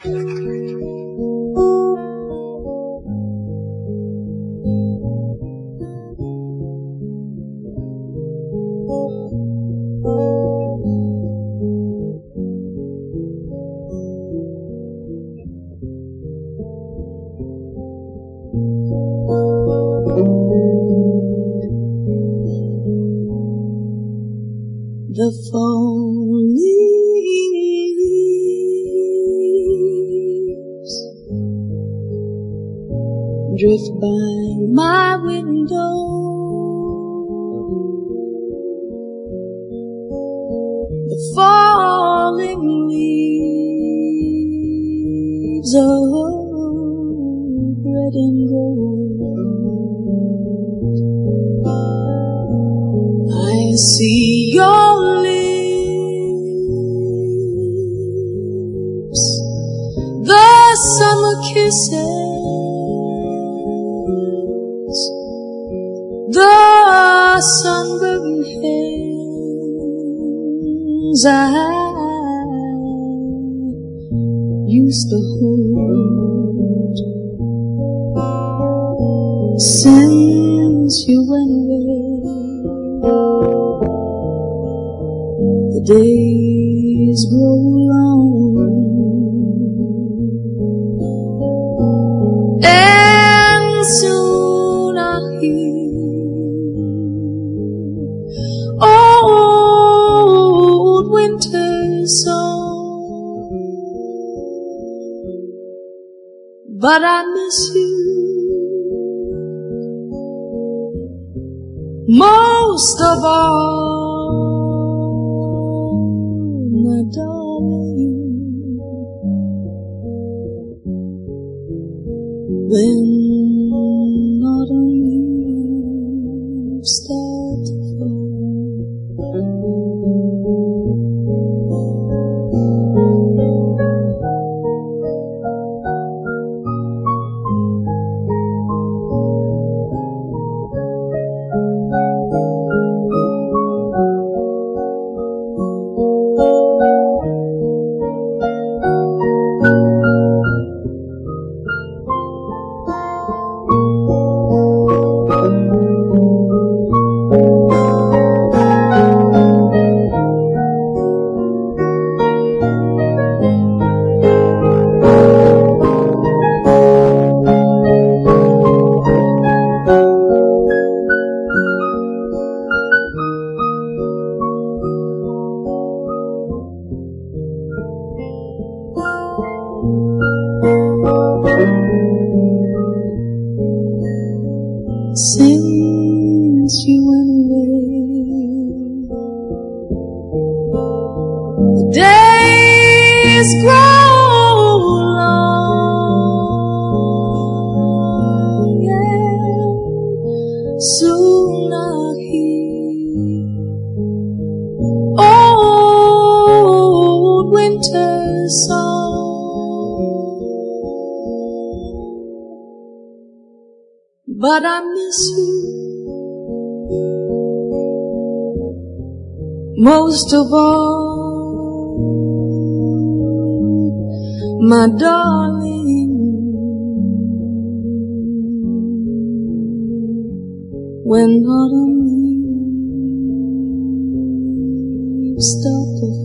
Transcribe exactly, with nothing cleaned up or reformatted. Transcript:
The falling leaves drift by my window. The falling leaves of red and gold. I see your lips, the summer kisses, the sunburned hands I used to hold. Since you went away, the days grow long, and soon I'll hear old winter's song. But I miss you most of all, my darling. When autumn leaves start to fall, since you went away, the days grow long, and soon I'll hear old winter's song. But I miss you most of all, my darling. When autumn leaves start to